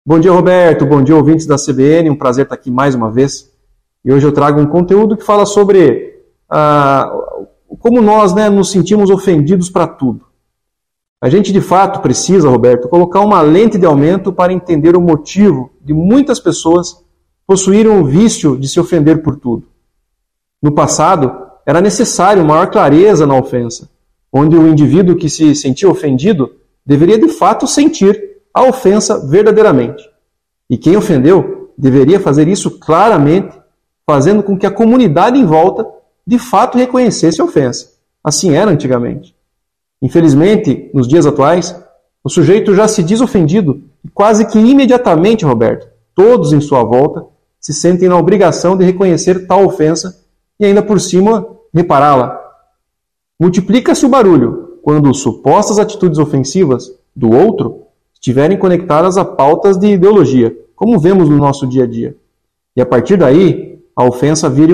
Bom dia, Roberto. Bom dia, ouvintes da CBN. Um prazer estar aqui mais uma vez. E hoje eu trago um conteúdo que fala sobre como nós nos sentimos ofendidos para tudo. A gente, de fato, precisa, Roberto, colocar uma lente de aumento para entender o motivo de muitas pessoas possuírem o vício de se ofender por tudo. No passado, era necessário maior clareza na ofensa, onde o indivíduo que se sentia ofendido deveria, de fato, sentir a ofensa verdadeiramente. E quem ofendeu deveria fazer isso claramente, fazendo com que a comunidade em volta de fato reconhecesse a ofensa. Assim era antigamente. Infelizmente, nos dias atuais, o sujeito já se diz ofendido e quase que imediatamente, Roberto, todos em sua volta se sentem na obrigação de reconhecer tal ofensa e ainda por cima repará-la. Multiplica-se o barulho quando supostas atitudes ofensivas do outro estiverem conectadas a pautas de ideologia, como vemos no nosso dia a dia. E a partir daí, a ofensa vira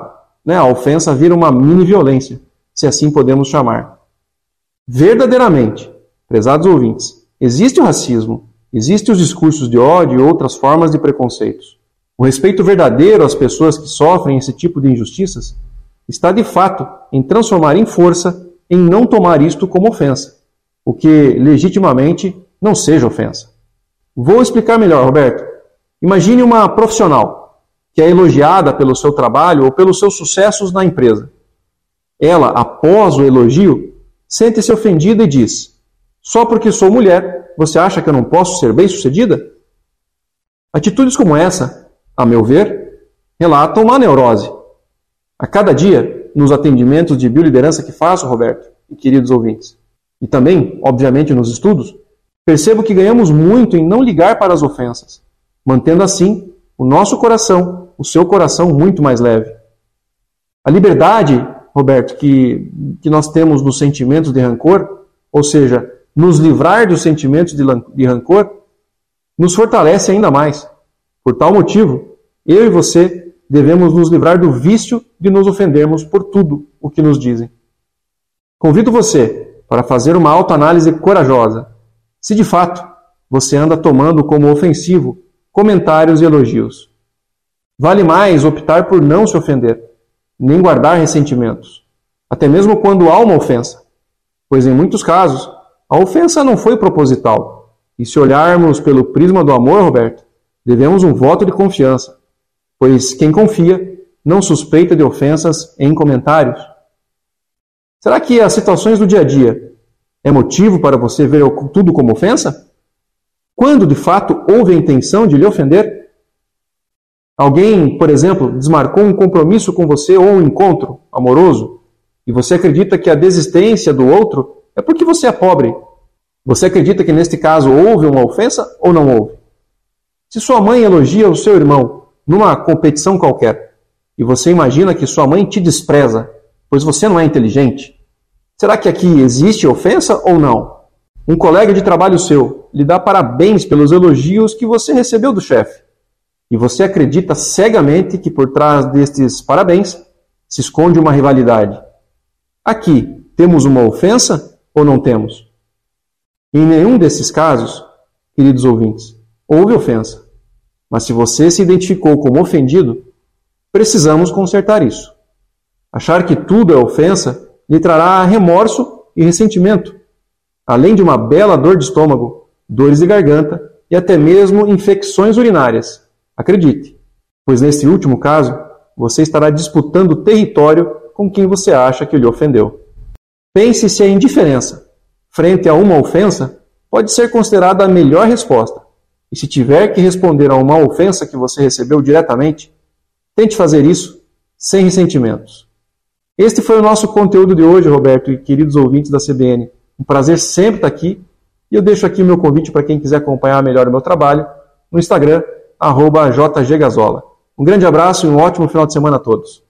uma mini-violência, se assim podemos chamar. Verdadeiramente, prezados ouvintes, existe o racismo, existem os discursos de ódio e outras formas de preconceitos. O respeito verdadeiro às pessoas que sofrem esse tipo de injustiças está, de fato, em transformar em força em não tomar isto como ofensa, o que, legitimamente, não seja ofensa. Vou explicar melhor, Roberto. Imagine uma profissional que é elogiada pelo seu trabalho ou pelos seus sucessos na empresa. Ela, após o elogio, sente-se ofendida e diz: só porque sou mulher, você acha que eu não posso ser bem-sucedida? Atitudes como essa, a meu ver, relatam uma neurose. A cada dia, nos atendimentos de bioliderança que faço, Roberto e queridos ouvintes, e também, obviamente, nos estudos, percebo que ganhamos muito em não ligar para as ofensas, mantendo assim o nosso coração, o seu coração muito mais leve. A liberdade, Roberto, que nós temos nos sentimentos de rancor, ou seja, nos livrar dos sentimentos de rancor, nos fortalece ainda mais. Por tal motivo, eu e você devemos nos livrar do vício de nos ofendermos por tudo o que nos dizem. Convido você para fazer uma autoanálise corajosa, se de fato você anda tomando como ofensivo comentários e elogios. Vale mais optar por não se ofender, nem guardar ressentimentos, até mesmo quando há uma ofensa, pois em muitos casos a ofensa não foi proposital, e se olharmos pelo prisma do amor, Roberto, devemos um voto de confiança, pois quem confia não suspeita de ofensas em comentários. Será que as situações do dia a dia é motivo para você ver tudo como ofensa? Quando, de fato, houve a intenção de lhe ofender? Alguém, por exemplo, desmarcou um compromisso com você ou um encontro amoroso, e você acredita que a desistência do outro é porque você é pobre. Você acredita que, neste caso, houve uma ofensa ou não houve? Se sua mãe elogia o seu irmão numa competição qualquer, e você imagina que sua mãe te despreza, pois você não é inteligente, será que aqui existe ofensa ou não? Um colega de trabalho seu lhe dá parabéns pelos elogios que você recebeu do chefe, e você acredita cegamente que por trás destes parabéns se esconde uma rivalidade. Aqui, temos uma ofensa ou não temos? Em nenhum desses casos, queridos ouvintes, houve ofensa. Mas se você se identificou como ofendido, precisamos consertar isso. Achar que tudo é ofensa lhe trará remorso e ressentimento, além de uma bela dor de estômago, dores de garganta e até mesmo infecções urinárias. Acredite, pois nesse último caso, você estará disputando território com quem você acha que lhe ofendeu. Pense se a indiferença, frente a uma ofensa, pode ser considerada a melhor resposta. E se tiver que responder a uma ofensa que você recebeu diretamente, tente fazer isso sem ressentimentos. Este foi o nosso conteúdo de hoje, Roberto e queridos ouvintes da CBN. Um prazer sempre estar aqui. E eu deixo aqui o meu convite para quem quiser acompanhar melhor o meu trabalho no Instagram, @jggazola. Um grande abraço e um ótimo final de semana a todos.